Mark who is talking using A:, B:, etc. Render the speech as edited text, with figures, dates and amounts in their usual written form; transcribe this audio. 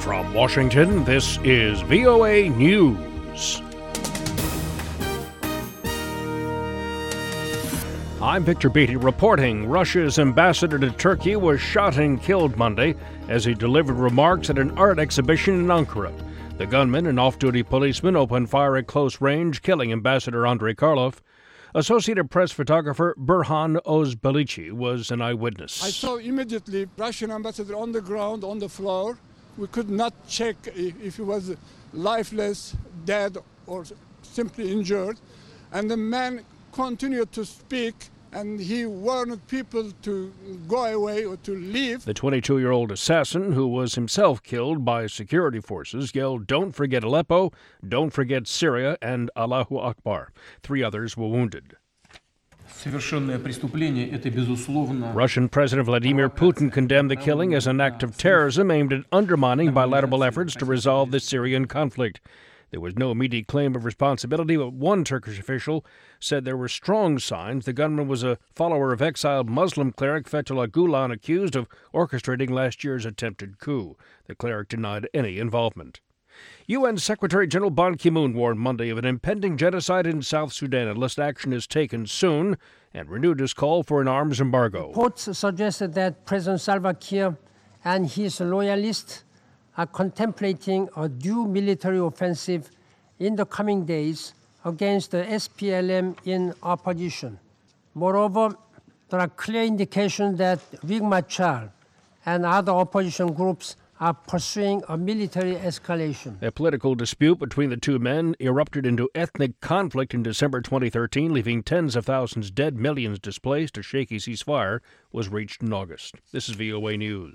A: From Washington, this is VOA News. I'm Victor Beatty reporting Russia's ambassador to Turkey was shot and killed Monday as he delivered remarks at an art exhibition in Ankara. The gunman, an off-duty policeman, opened fire at close range, killing Ambassador Andrei Karlov. Associated Press photographer Burhan Ozbelici was an eyewitness.
B: I saw immediately Russian ambassador on the ground, on the floor. We could not check if he was lifeless, dead, or simply injured. And the man continued to speak, and he warned people to go away or to leave.
A: The 22-year-old assassin, who was himself killed by security forces, yelled, "Don't forget Aleppo, don't forget Syria," and Allahu Akbar. 3 others were wounded. Russian President Vladimir Putin condemned the killing as an act of terrorism aimed at undermining bilateral efforts to resolve the Syrian conflict. There was no immediate claim of responsibility, but one Turkish official said there were strong signs the gunman was a follower of exiled Muslim cleric Fethullah Gulen, accused of orchestrating last year's attempted coup. The cleric denied any involvement. UN Secretary General Ban Ki-moon warned Monday of an impending genocide in South Sudan unless action is taken soon, and renewed his call for an arms embargo.
C: Reports suggested that President Salva Kiir and his loyalists are contemplating a new military offensive in the coming days against the SPLM in opposition. Moreover, there are clear indications that Riek Machar and other opposition groups are pursuing a military escalation.
A: A political dispute between the two men erupted into ethnic conflict in December 2013, leaving tens of thousands dead, millions displaced. A shaky ceasefire was reached in August. This is VOA News.